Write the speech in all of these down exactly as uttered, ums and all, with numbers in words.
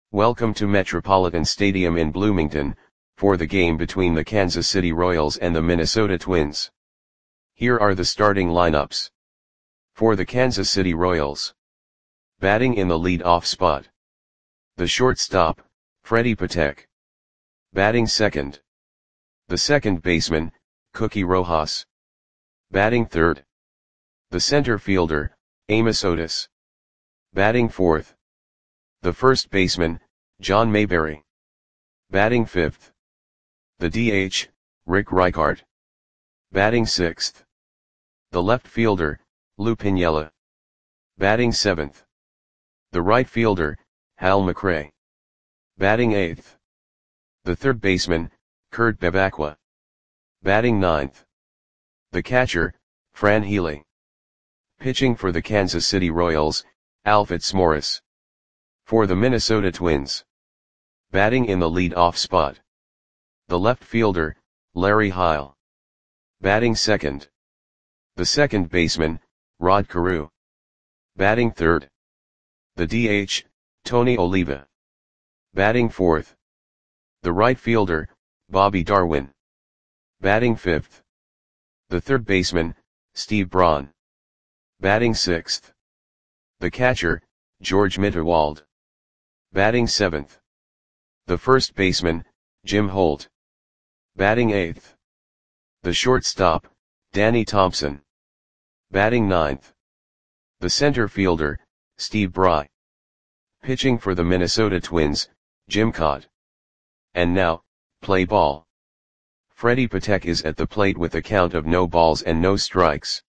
Welcome to Metropolitan Stadium in Bloomington, for the game between the Kansas City Royals and the Minnesota Twins. Here are the starting lineups. For the Kansas City Royals. Batting in the lead-off spot. The shortstop, Freddie Patek. Batting second. The second baseman, Cookie Rojas. Batting third. The center fielder, Amos Otis. Batting fourth. The first baseman, John Mayberry. Batting fifth. The D H, Rick Reichart. Batting sixth. The left fielder, Lou Piniella. Batting seventh. The right fielder, Hal McRae. Batting eighth. The third baseman, Kurt Bevacqua. Batting ninth. The catcher, Fran Healy. Pitching for the Kansas City Royals, Al Fitzmaurice. For the Minnesota Twins. Batting in the lead-off spot. The left fielder, Larry Heil. Batting second. The second baseman, Rod Carew. Batting third. The D H, Tony Oliva. Batting fourth. The right fielder, Bobby Darwin. Batting fifth. The third baseman, Steve Braun. Batting sixth. The catcher, George Mitterwald. Batting seventh. The first baseman, Jim Holt. Batting eighth. The shortstop, Danny Thompson. Batting ninth. The center fielder, Steve Bry. Pitching for the Minnesota Twins, Jim Kaat. And now, play ball. Freddie Patek is at the plate with a count of no balls and no strikes.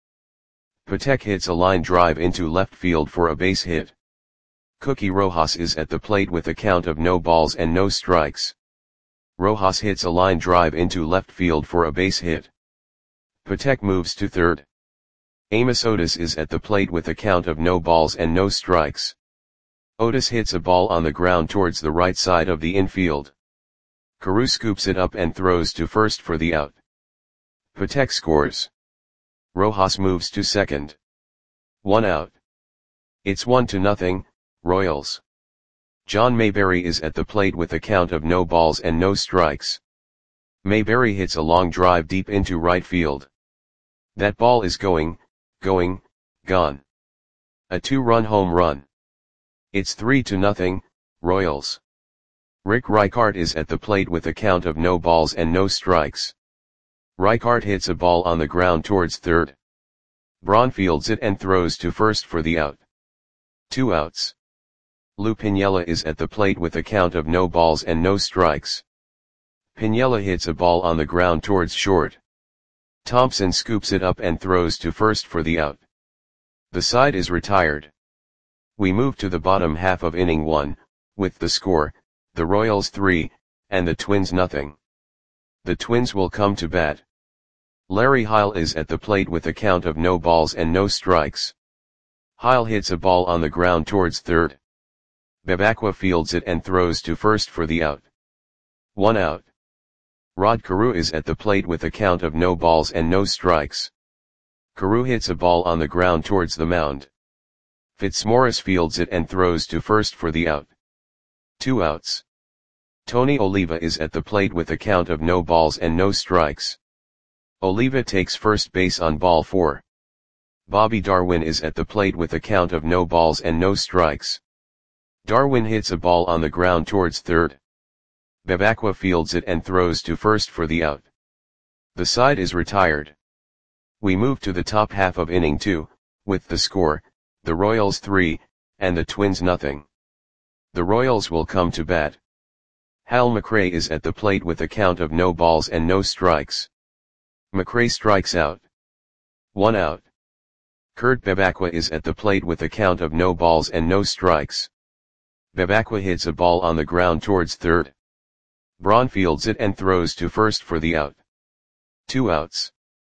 Patek hits a line drive into left field for a base hit. Cookie Rojas is at the plate with a count of no balls and no strikes. Rojas hits a line drive into left field for a base hit. Patek moves to third. Amos Otis is at the plate with a count of no balls and no strikes. Otis hits a ball on the ground towards the right side of the infield. Carew scoops it up and throws to first for the out. Patek scores. Rojas moves to second. One out. It's one to nothing, Royals. John Mayberry is at the plate with a count of no balls and no strikes. Mayberry hits a long drive deep into right field. That ball is going, going, gone. A two-run home run. It's three to nothing, Royals. Rick Reichart is at the plate with a count of no balls and no strikes. Reichart hits a ball on the ground towards third. Braun fields it and throws to first for the out. Two outs. Lou Piniella is at the plate with a count of no balls and no strikes. Piniella hits a ball on the ground towards short. Thompson scoops it up and throws to first for the out. The side is retired. We move to the bottom half of inning one, with the score, the Royals three, and the Twins nothing. The Twins will come to bat. Larry Heil is at the plate with a count of no balls and no strikes. Heil hits a ball on the ground towards third. Bevacqua fields it and throws to first for the out. One out. Rod Carew is at the plate with a count of no balls and no strikes. Carew hits a ball on the ground towards the mound. Fitzmaurice fields it and throws to first for the out. Two outs. Tony Oliva is at the plate with a count of no balls and no strikes. Oliva takes first base on ball four. Bobby Darwin is at the plate with a count of no balls and no strikes. Darwin hits a ball on the ground towards third. Bevacqua fields it and throws to first for the out. The side is retired. We move to the top half of inning two, with the score, the Royals three, and the Twins nothing. The Royals will come to bat. Hal McRae is at the plate with a count of no balls and no strikes. McRae strikes out. One out. Kurt Bevacqua is at the plate with a count of no balls and no strikes. Bevacqua hits a ball on the ground towards third. Braun fields it and throws to first for the out. Two outs.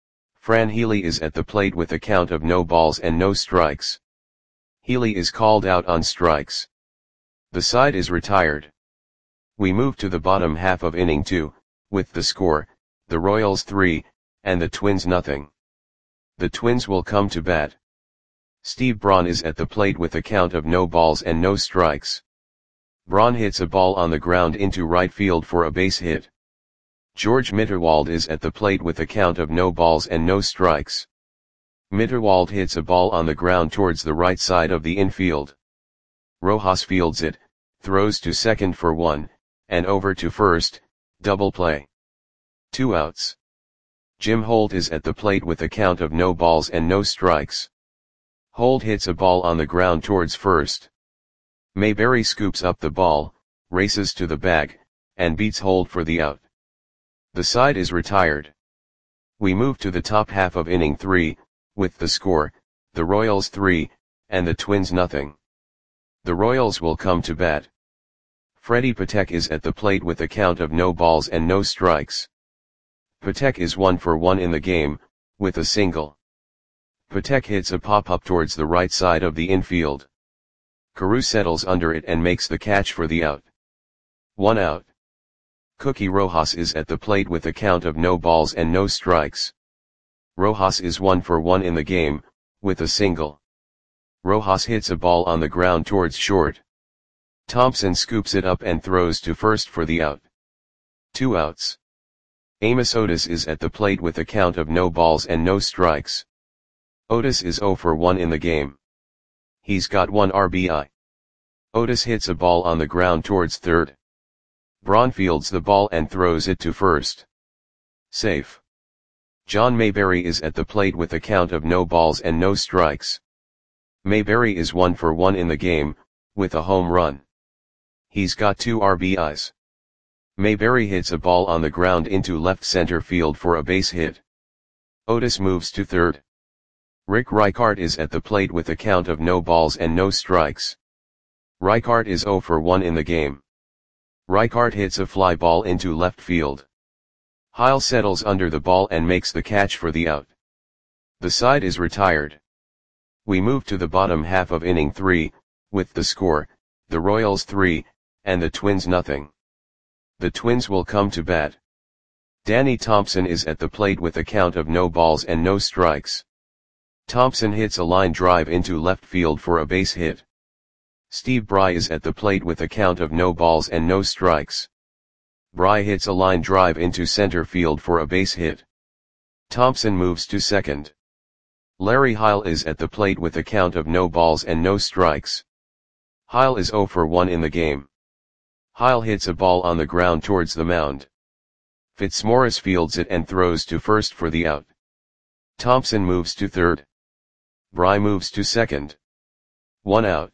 Fran Healy is at the plate with a count of no balls and no strikes. Healy is called out on strikes. The side is retired. We move to the bottom half of inning two, with the score, the Royals three, and the Twins nothing. The Twins will come to bat. Steve Braun is at the plate with a count of no balls and no strikes. Braun hits a ball on the ground into right field for a base hit. George Mitterwald is at the plate with a count of no balls and no strikes. Mitterwald hits a ball on the ground towards the right side of the infield. Rojas fields it, throws to second for one, and over to first, double play. Two outs. Jim Holt is at the plate with a count of no balls and no strikes. Holt hits a ball on the ground towards first. Mayberry scoops up the ball, races to the bag, and beats Holt for the out. The side is retired. We move to the top half of inning three, with the score, the Royals three, and the Twins nothing. The Royals will come to bat. Freddie Patek is at the plate with a count of no balls and no strikes. Patek is one for one in the game, with a single. Patek hits a pop-up towards the right side of the infield. Carew settles under it and makes the catch for the out. One out. Cookie Rojas is at the plate with a count of no balls and no strikes. Rojas is one for one in the game, with a single. Rojas hits a ball on the ground towards short. Thompson scoops it up and throws to first for the out. Two outs. Amos Otis is at the plate with a count of no balls and no strikes. Otis is zero for one in the game. He's got one R B I. Otis hits a ball on the ground towards third. Braun fields the ball and throws it to first. Safe. John Mayberry is at the plate with a count of no balls and no strikes. Mayberry is one for one in the game, with a home run. He's got two R B Is. Mayberry hits a ball on the ground into left center field for a base hit. Otis moves to third. Rick Reichart is at the plate with a count of no balls and no strikes. Reichart is zero for one in the game. Reichart hits a fly ball into left field. Heil settles under the ball and makes the catch for the out. The side is retired. We move to the bottom half of inning three, with the score, the Royals three, and the Twins nothing. The Twins will come to bat. Danny Thompson is at the plate with a count of no balls and no strikes. Thompson hits a line drive into left field for a base hit. Steve Bry is at the plate with a count of no balls and no strikes. Bry hits a line drive into center field for a base hit. Thompson moves to second. Larry Heil is at the plate with a count of no balls and no strikes. Heil is zero for one in the game. Heil hits a ball on the ground towards the mound. Fitzmaurice fields it and throws to first for the out. Thompson moves to third. Bry moves to second. One out.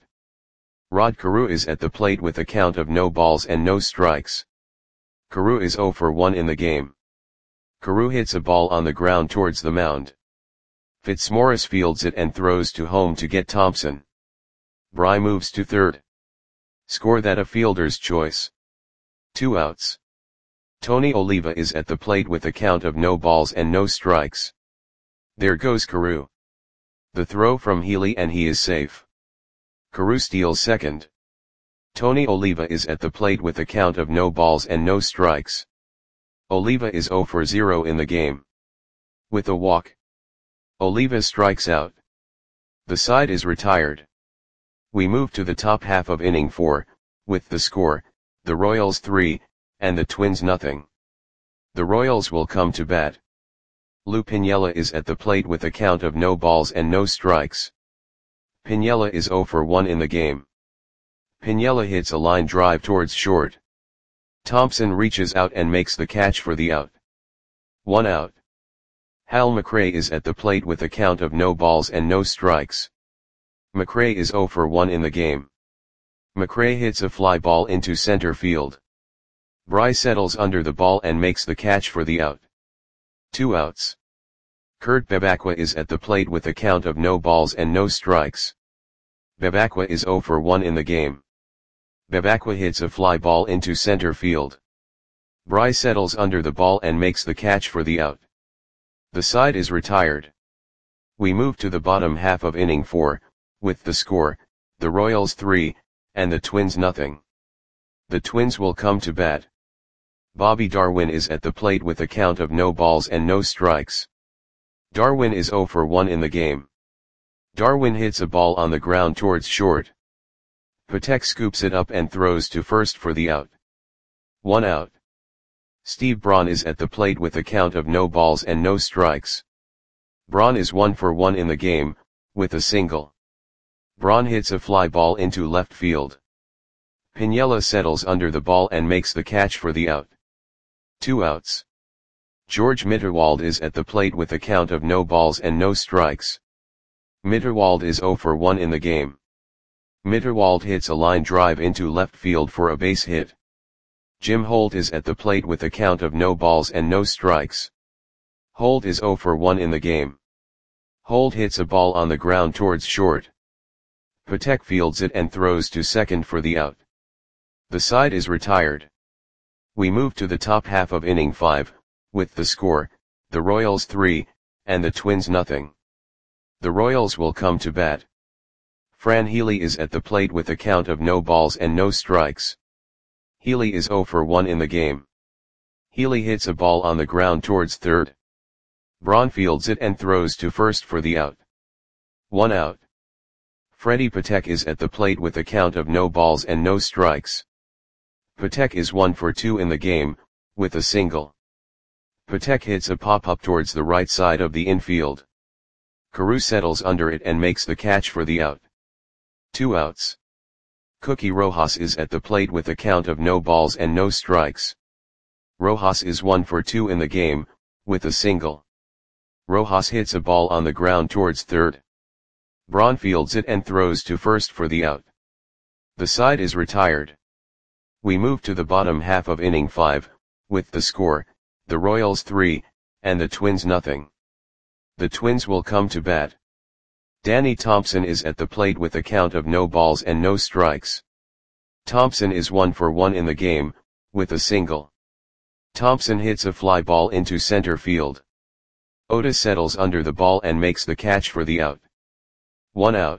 Rod Carew is at the plate with a count of no balls and no strikes. Carew is zero for one in the game. Carew hits a ball on the ground towards the mound. Fitzmaurice fields it and throws to home to get Thompson. Bry moves to third. Score that a fielder's choice. Two outs. Tony Oliva is at the plate with a count of no balls and no strikes. There goes Carew. The throw from Healy and he is safe. Carew steals second. Tony Oliva is at the plate with a count of no balls and no strikes. Oliva is zero for zero in the game. With a walk, Oliva strikes out. The side is retired. We move to the top half of inning four, with the score, the Royals three, and the Twins nothing. The Royals will come to bat. Lou Piniella is at the plate with a count of no balls and no strikes. Piniella is zero for one in the game. Piniella hits a line drive towards short. Thompson reaches out and makes the catch for the out. One out. Hal McRae is at the plate with a count of no balls and no strikes. McRae is zero for one in the game. McRae hits a fly ball into center field. Bry settles under the ball and makes the catch for the out. Two outs. Kurt Bebacqua is at the plate with a count of no balls and no strikes. Bebacqua is zero for one in the game. Bebacqua hits a fly ball into center field. Bry settles under the ball and makes the catch for the out. The side is retired. We move to the bottom half of inning four, with the score, the Royals three, and the Twins nothing. The Twins will come to bat. Bobby Darwin is at the plate with a count of no balls and no strikes. Darwin is zero for one in the game. Darwin hits a ball on the ground towards short. Patek scoops it up and throws to first for the out. One out. Steve Braun is at the plate with a count of no balls and no strikes. Braun is one for one in the game, with a single. Braun hits a fly ball into left field. Piniella settles under the ball and makes the catch for the out. Two outs. George Mitterwald is at the plate with a count of no balls and no strikes. Mitterwald is zero for one in the game. Mitterwald hits a line drive into left field for a base hit. Jim Holt is at the plate with a count of no balls and no strikes. Holt is zero for one in the game. Holt hits a ball on the ground towards short. Patek fields it and throws to second for the out. The side is retired. We move to the top half of inning five, with the score, the Royals three, and the Twins nothing. The Royals will come to bat. Fran Healy is at the plate with a count of no balls and no strikes. Healy is zero for one in the game. Healy hits a ball on the ground towards third. Braun fields it and throws to first for the out. One out. Freddie Patek is at the plate with a count of no balls and no strikes. Patek is one for two in the game, with a single. Patek hits a pop-up towards the right side of the infield. Carew settles under it and makes the catch for the out. Two outs. Cookie Rojas is at the plate with a count of no balls and no strikes. Rojas is one for two in the game, with a single. Rojas hits a ball on the ground towards third. Braun fields it and throws to first for the out. The side is retired. We move to the bottom half of inning five, with the score, the Royals three, and the Twins nothing. The Twins will come to bat. Danny Thompson is at the plate with a count of no balls and no strikes. Thompson is one for one in the game, with a single. Thompson hits a fly ball into center field. Otis settles under the ball and makes the catch for the out. One out.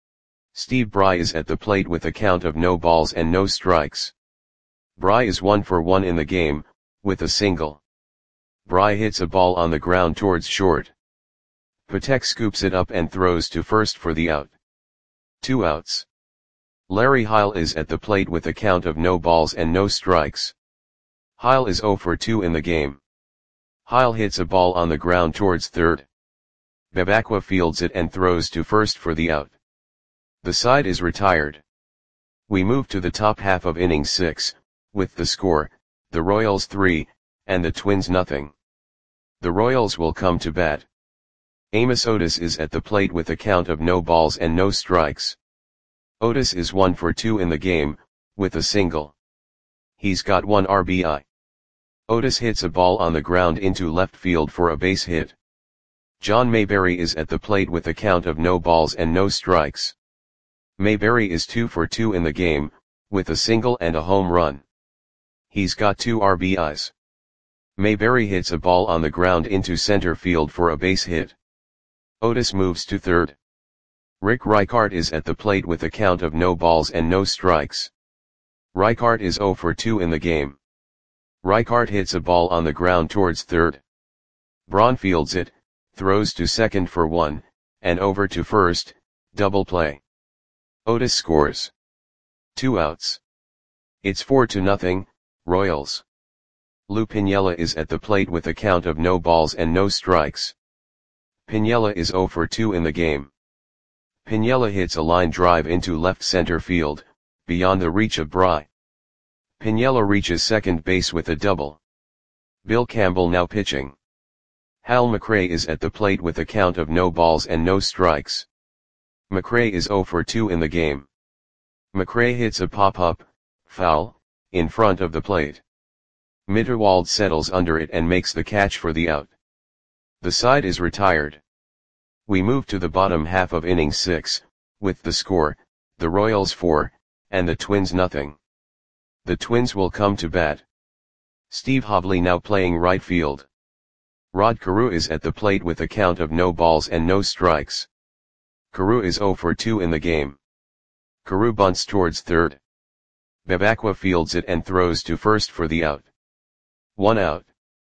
Steve Bry is at the plate with a count of no balls and no strikes. Bry is one for one in the game, with a single. Bry hits a ball on the ground towards short. Patek scoops it up and throws to first for the out. Two outs. Larry Heil is at the plate with a count of no balls and no strikes. Heil is zero for two in the game. Heil hits a ball on the ground towards third. Bebacqua fields it and throws to first for the out. The side is retired. We move to the top half of inning six, with the score, the Royals three, and the Twins nothing. The Royals will come to bat. Amos Otis is at the plate with a count of no balls and no strikes. Otis is one for two in the game, with a single. He's got one R B I. Otis hits a ball on the ground into left field for a base hit. John Mayberry is at the plate with a count of no balls and no strikes. Mayberry is two for two in the game, with a single and a home run. He's got two R B Is. Mayberry hits a ball on the ground into center field for a base hit. Otis moves to third. Rick Reichart is at the plate with a count of no balls and no strikes. Reichart is zero for two in the game. Reichart hits a ball on the ground towards third. Braun fields it, throws to second for one, and over to first, double play. Otis scores. Two outs. It's four to nothing, Royals. Lou Piniella is at the plate with a count of no balls and no strikes. Piniella is zero for two in the game. Piniella hits a line drive into left center field, beyond the reach of Bry. Piniella reaches second base with a double. Bill Campbell now pitching. Hal McRae is at the plate with a count of no balls and no strikes. McRae is zero for two in the game. McRae hits a pop-up, foul, in front of the plate. Mitterwald settles under it and makes the catch for the out. The side is retired. We move to the bottom half of inning six, with the score, the Royals four, and the Twins nothing. The Twins will come to bat. Steve Hovley now playing right field. Rod Carew is at the plate with a count of no balls and no strikes. Carew is zero for two in the game. Carew bunts towards third. Bebacqua fields it and throws to first for the out. One out.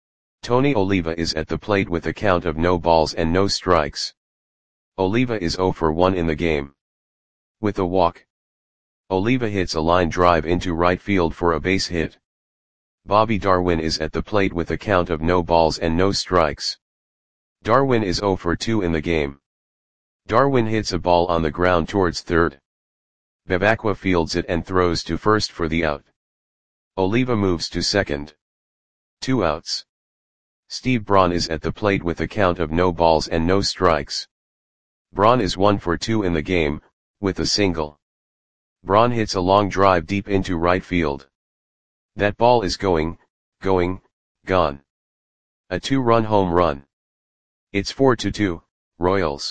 Tony Oliva is at the plate with a count of no balls and no strikes. Oliva is zero for one in the game. With a walk. Oliva hits a line drive into right field for a base hit. Bobby Darwin is at the plate with a count of no balls and no strikes. Darwin is zero for two in the game. Darwin hits a ball on the ground towards third. Bebacqua fields it and throws to first for the out. Oliva moves to second. Two outs. Steve Braun is at the plate with a count of no balls and no strikes. Braun is one for two in the game, with a single. Braun hits a long drive deep into right field. That ball is going, going, gone. A two-run home run. It's four to two, Royals.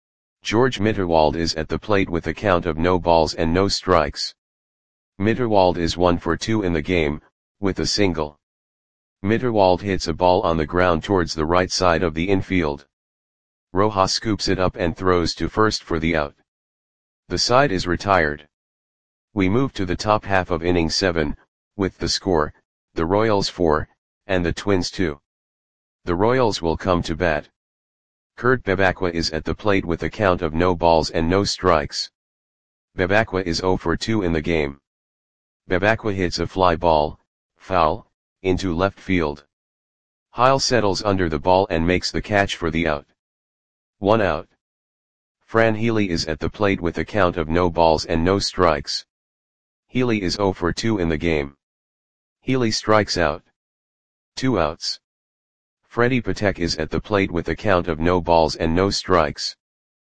George Mitterwald is at the plate with a count of no balls and no strikes. Mitterwald is one for two in the game, with a single. Mitterwald hits a ball on the ground towards the right side of the infield. Rojas scoops it up and throws to first for the out. The side is retired. We move to the top half of inning seven, with the score, the Royals four, and the Twins two. The Royals will come to bat. Kurt Bebacqua is at the plate with a count of no balls and no strikes. Bebacqua is zero for two in the game. Bebacqua hits a fly ball, foul, into left field. Heil settles under the ball and makes the catch for the out. One out. Fran Healy is at the plate with a count of no balls and no strikes. Healy is zero for two in the game. Healy strikes out. Two outs. Freddie Patek is at the plate with a count of no balls and no strikes.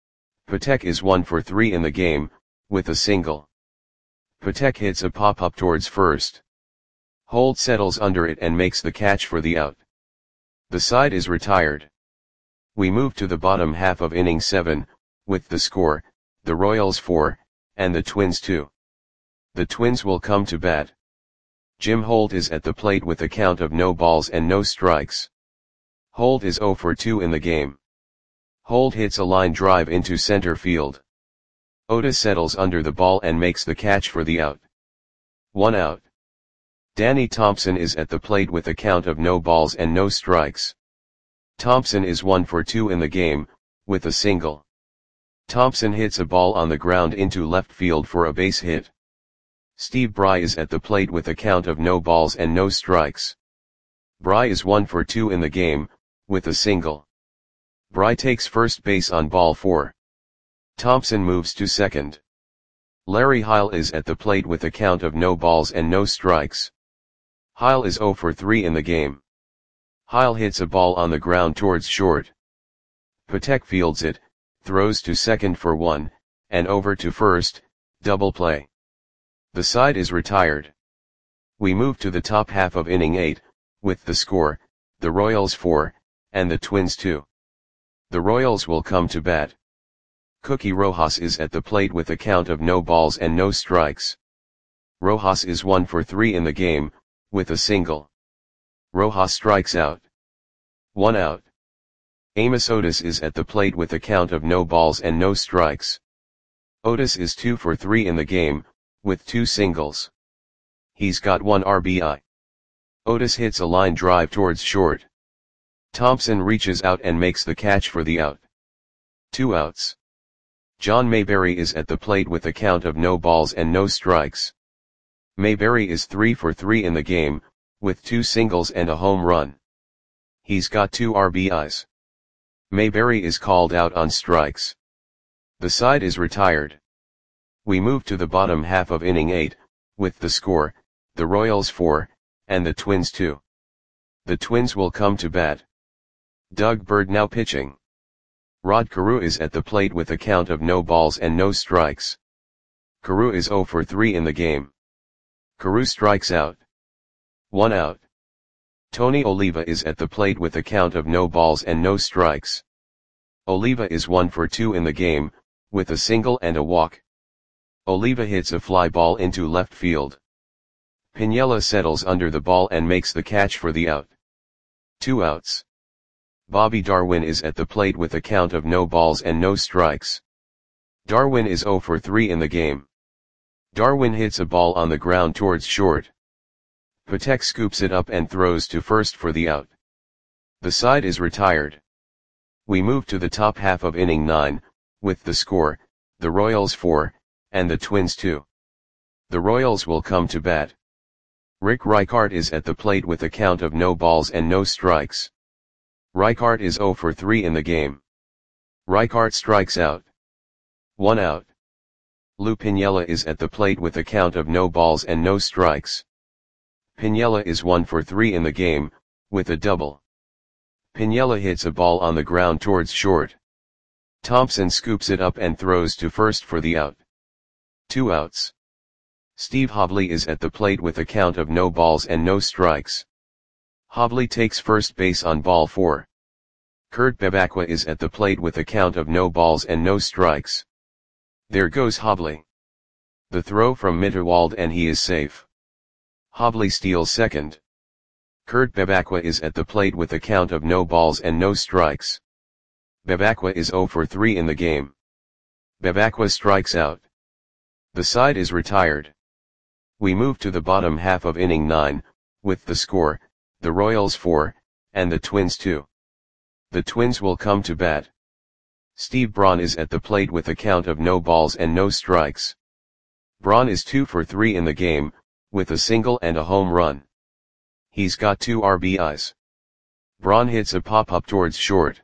Patek is one for three in the game, with a single. Patek hits a pop-up towards first. Holt settles under it and makes the catch for the out. The side is retired. We move to the bottom half of inning seven, with the score, the Royals four, and the Twins two. The Twins will come to bat. Jim Holt is at the plate with a count of no balls and no strikes. Holt is zero for two in the game. Holt hits a line drive into center field. Otis settles under the ball and makes the catch for the out. One out. Danny Thompson is at the plate with a count of no balls and no strikes. Thompson is one for two in the game, with a single. Thompson hits a ball on the ground into left field for a base hit. Steve Bry is at the plate with a count of no balls and no strikes. Bry is one for two in the game, with a single. Bry takes first base on ball four. Thompson moves to second. Larry Heil is at the plate with a count of no balls and no strikes. Heil is zero for three in the game. Heil hits a ball on the ground towards short. Patek fields it, throws to second for one, and over to first, double play. The side is retired. We move to the top half of inning eight, with the score, the Royals four, and the Twins two. The Royals will come to bat. Cookie Rojas is at the plate with a count of no balls and no strikes. Rojas is one for three in the game, with a single. Rojas strikes out. One out. Amos Otis is at the plate with a count of no balls and no strikes. Otis is two for three in the game, with two singles. He's got one R B I. Otis hits a line drive towards short. Thompson reaches out and makes the catch for the out. Two outs. John Mayberry is at the plate with a count of no balls and no strikes. Mayberry is three for three in the game, with two singles and a home run. He's got two R B Is. Mayberry is called out on strikes. The side is retired. We move to the bottom half of inning eight, with the score, the Royals four, and the Twins two. The Twins will come to bat. Doug Bird now pitching. Rod Carew is at the plate with a count of no balls and no strikes. Carew is zero for three in the game. Carew strikes out. One out. Tony Oliva is at the plate with a count of no balls and no strikes. Oliva is one for two in the game, with a single and a walk. Oliva hits a fly ball into left field. Piniella settles under the ball and makes the catch for the out. Two outs. Bobby Darwin is at the plate with a count of no balls and no strikes. Darwin is zero for three in the game. Darwin hits a ball on the ground towards short. Patek scoops it up and throws to first for the out. The side is retired. We move to the top half of inning nine, with the score, the Royals four, and the Twins two. The Royals will come to bat. Rick Reichart is at the plate with a count of no balls and no strikes. Reichart is zero for three in the game. Reichart strikes out. One out. Lou Piniella is at the plate with a count of no balls and no strikes. Piniella is one for three in the game, with a double. Piniella hits a ball on the ground towards short. Thompson scoops it up and throws to first for the out. Two outs. Steve Hobley is at the plate with a count of no balls and no strikes. Hobley takes first base on ball four. Kurt Bevacqua is at the plate with a count of no balls and no strikes. There goes Hobley. The throw from Mitterwald and he is safe. Hobley steals second. Kurt Bevacqua is at the plate with a count of no balls and no strikes. Bevacqua is zero for three in the game. Bevacqua strikes out. The side is retired. We move to the bottom half of inning nine, with the score, the Royals four, and the Twins two. The Twins will come to bat. Steve Braun is at the plate with a count of no balls and no strikes. Braun is two for three in the game, with a single and a home run. He's got two R B Is. Braun hits a pop-up towards short.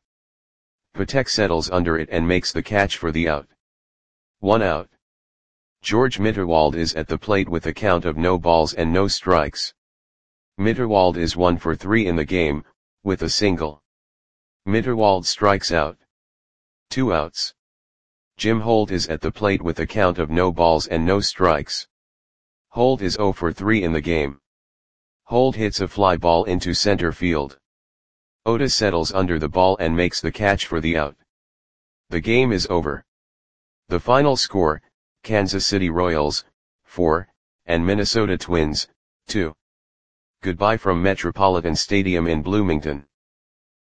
Patek settles under it and makes the catch for the out. One out. George Mitterwald is at the plate with a count of no balls and no strikes. Mitterwald is one for three in the game, with a single. Mitterwald strikes out. Two outs. Jim Holt is at the plate with a count of no balls and no strikes. Holt is zero for three in the game. Holt hits a fly ball into center field. Otis settles under the ball and makes the catch for the out. The game is over. The final score, Kansas City Royals, four, and Minnesota Twins, two. Goodbye from Metropolitan Stadium in Bloomington.